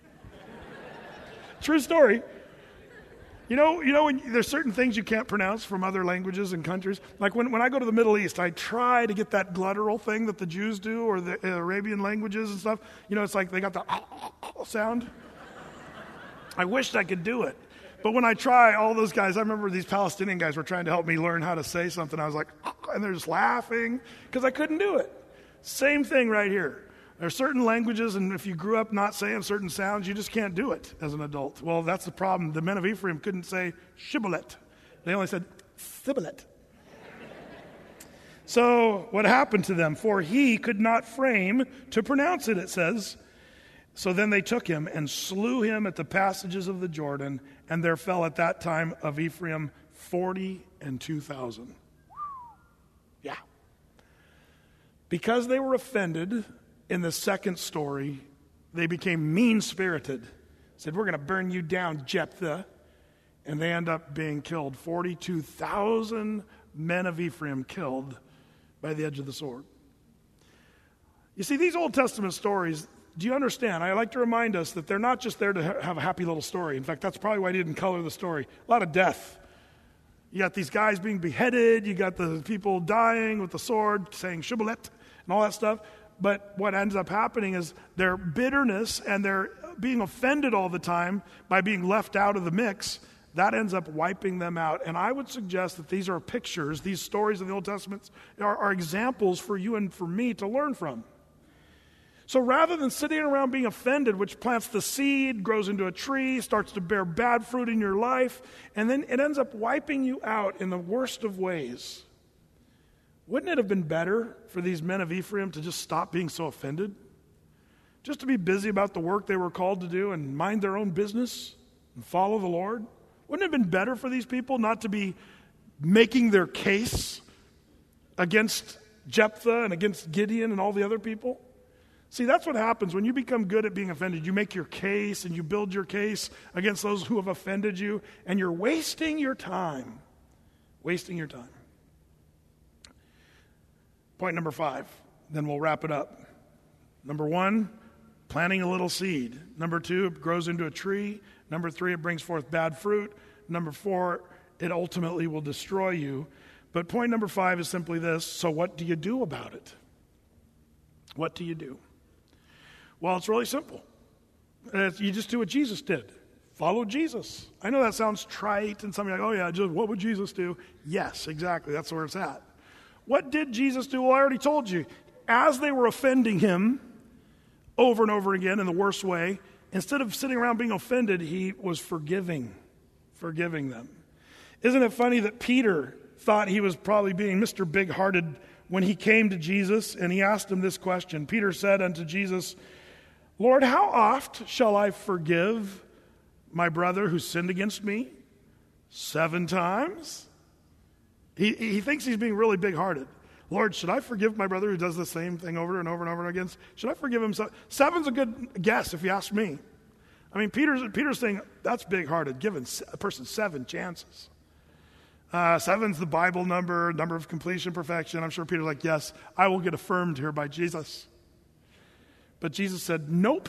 True story. You know, you know, when there's certain things you can't pronounce from other languages and countries. Like when, when I go to the Middle East, I try to get that glottal thing that the Jews do, or the Arabian languages and stuff. You know, it's like they got the sound. I wished I could do it. But when I try, all those guys, I remember these Palestinian guys were trying to help me learn how to say something. I was like, oh, and they're just laughing because I couldn't do it. Same thing right here. There are certain languages, and if you grew up not saying certain sounds, you just can't do it as an adult. Well, that's the problem. The men of Ephraim couldn't say shibboleth. They only said sibboleth. So what happened to them? For he could not frame to pronounce it, it says. So then they took him and slew him at the passages of the Jordan, and there fell at that time of Ephraim forty and two thousand. Yeah. Because they were offended in the second story, they became mean-spirited. Said, we're going to burn you down, Jephthah. And they end up being killed. forty-two thousand men of Ephraim killed by the edge of the sword. You see, these Old Testament stories, do you understand? I like to remind us that they're not just there to have a happy little story. In fact, that's probably why he didn't color the story. A lot of death. You got these guys being beheaded. You got the people dying with the sword, saying shibboleth and all that stuff. But what ends up happening is their bitterness and their being offended all the time by being left out of the mix, that ends up wiping them out. And I would suggest that these are pictures, these stories of the Old Testament are, are examples for you and for me to learn from. So rather than sitting around being offended, which plants the seed, grows into a tree, starts to bear bad fruit in your life, and then it ends up wiping you out in the worst of ways, wouldn't it have been better for these men of Ephraim to just stop being so offended? Just to be busy about the work they were called to do and mind their own business and follow the Lord? Wouldn't it have been better for these people not to be making their case against Jephthah and against Gideon and all the other people? See, that's what happens when you become good at being offended. You make your case and you build your case against those who have offended you, and you're wasting your time. Wasting your time. Point number five, then we'll wrap it up. Number one, planting a little seed. Number two, it grows into a tree. Number three, it brings forth bad fruit. Number four, it ultimately will destroy you. But point number five is simply this: so what do you do about it? What do you do? Well, it's really simple. It's, you just do what Jesus did. Follow Jesus. I know that sounds trite, and some of you are like, oh yeah, just what would Jesus do? Yes, exactly. That's where it's at. What did Jesus do? Well, I already told you. As they were offending him over and over again in the worst way, instead of sitting around being offended, he was forgiving, forgiving them. Isn't it funny that Peter thought he was probably being Mister Big-Hearted when he came to Jesus and he asked him this question? Peter said unto Jesus, Lord, how oft shall I forgive my brother who sinned against me? Seven times? He, he thinks he's being really big-hearted. Lord, should I forgive my brother who does the same thing over and over and over again? Should I forgive him? Seven's a good guess if you ask me. I mean, Peter's, Peter's saying that's big-hearted, giving a person seven chances. Uh, seven's the Bible number, number of completion, perfection. I'm sure Peter's like, yes, I will get affirmed here by Jesus. But Jesus said, nope.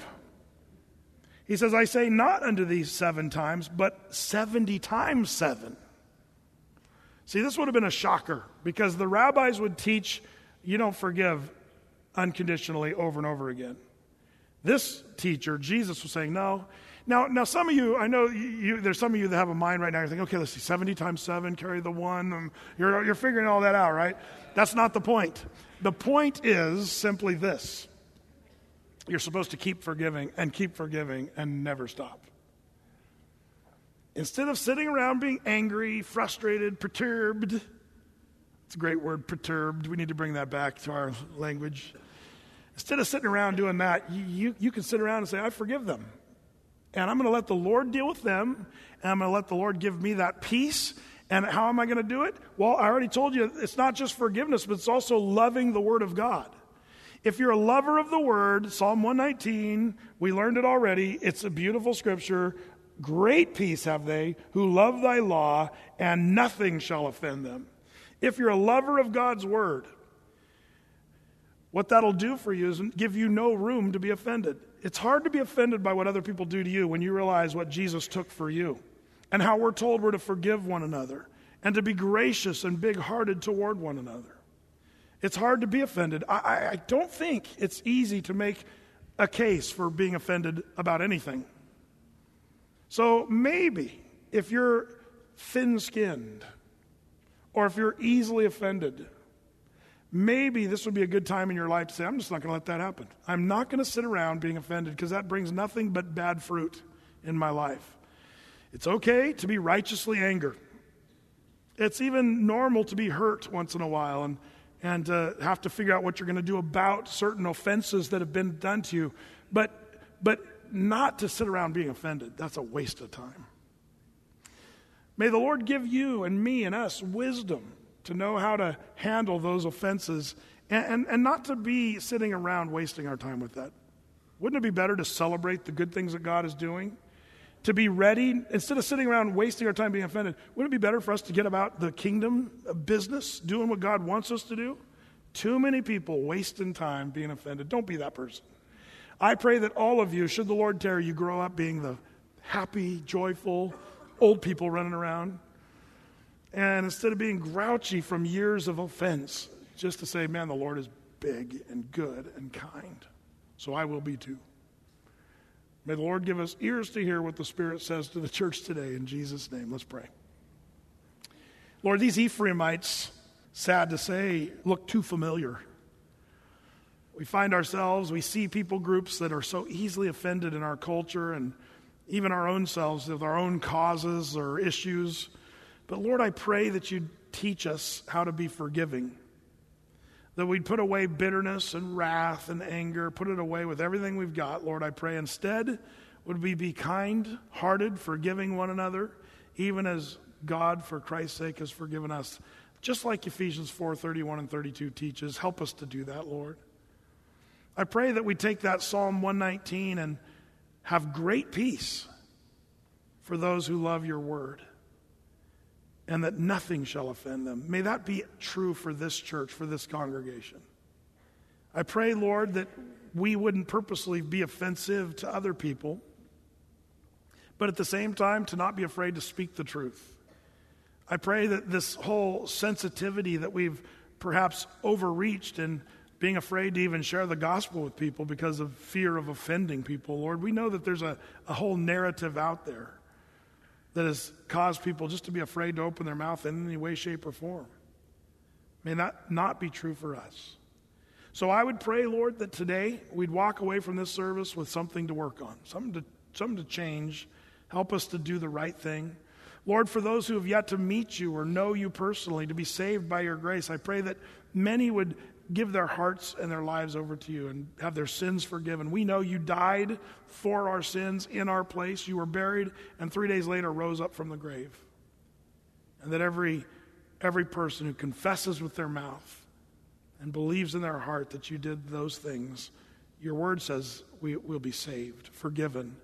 He says, I say not unto thee seven times, but seventy times seven. See, this would have been a shocker, because the rabbis would teach you don't forgive unconditionally over and over again. This teacher, Jesus, was saying no. Now, now some of you, I know you, you, there's some of you that have a mind right now. You're thinking, okay, let's see, seventy times seven, carry the one. Um, you're, you're figuring all that out, right? That's not the point. The point is simply this. You're supposed to keep forgiving and keep forgiving and never stop. Instead of sitting around being angry, frustrated, perturbed. It's a great word, perturbed. We need to bring that back to our language. Instead of sitting around doing that, you, you, you can sit around and say, I forgive them. And I'm going to let the Lord deal with them. And I'm going to let the Lord give me that peace. And how am I going to do it? Well, I already told you, it's not just forgiveness, but it's also loving the Word of God. If you're a lover of the Word, Psalm one nineteen, we learned it already. It's a beautiful scripture. Great peace have they who love thy law, and nothing shall offend them. If you're a lover of God's Word, what that'll do for you is give you no room to be offended. It's hard to be offended by what other people do to you when you realize what Jesus took for you and how we're told we're to forgive one another and to be gracious and big-hearted toward one another. It's hard to be offended. I, I, I don't think it's easy to make a case for being offended about anything. So maybe, if you're thin-skinned or if you're easily offended, maybe this would be a good time in your life to say, I'm just not going to let that happen. I'm not going to sit around being offended because that brings nothing but bad fruit in my life. It's okay to be righteously angry. It's even normal to be hurt once in a while and, and uh, have to figure out what you're going to do about certain offenses that have been done to you. But, but not to sit around being offended. That's a waste of time. May the Lord give you and me and us wisdom to know how to handle those offenses and, and, and not to be sitting around wasting our time with that. Wouldn't it be better to celebrate the good things that God is doing? To be ready, instead of sitting around wasting our time being offended, wouldn't it be better for us to get about the kingdom of business, doing what God wants us to do? Too many people wasting time being offended. Don't be that person. I pray that all of you, should the Lord tarry, you grow up being the happy, joyful, old people running around. And instead of being grouchy from years of offense, just to say, man, the Lord is big and good and kind. So I will be too. May the Lord give us ears to hear what the Spirit says to the church today. In Jesus' name, let's pray. Lord, these Ephraimites, sad to say, look too familiar. We find ourselves, we see people groups that are so easily offended in our culture and even our own selves with our own causes or issues. But Lord, I pray that you'd teach us how to be forgiving. That we'd put away bitterness and wrath and anger, put it away with everything we've got. Lord, I pray instead would we be kind-hearted, forgiving one another, even as God, for Christ's sake, has forgiven us. Just like Ephesians four, thirty-one and thirty-two teaches. Help us to do that, Lord. I pray that we take that Psalm one nineteen and have great peace for those who love your word, and that nothing shall offend them. May that be true for this church, for this congregation. I pray, Lord, that we wouldn't purposely be offensive to other people, but at the same time, to not be afraid to speak the truth. I pray that this whole sensitivity that we've perhaps overreached in being afraid to even share the gospel with people because of fear of offending people, Lord, we know that there's a, a whole narrative out there that has caused people just to be afraid to open their mouth in any way, shape, or form. May that not be true for us. So I would pray, Lord, that today we'd walk away from this service with something to work on, something to, something to change. Help us to do the right thing. Lord, for those who have yet to meet you or know you personally, to be saved by your grace, I pray that many would give their hearts and their lives over to you and have their sins forgiven. We know you died for our sins in our place. You were buried and three days later rose up from the grave. And that every, every person who confesses with their mouth and believes in their heart that you did those things, your word says we will be saved, forgiven.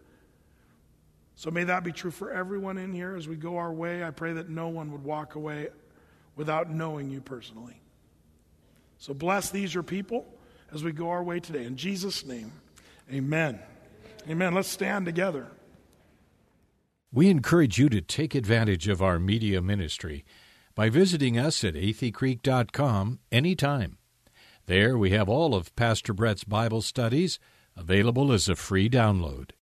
So may that be true for everyone in here as we go our way. I pray that no one would walk away without knowing you personally. So bless these your people as we go our way today. In Jesus' name, amen. Amen. Let's stand together. We encourage you to take advantage of our media ministry by visiting us at athey creek dot com anytime. There we have all of Pastor Brett's Bible studies available as a free download.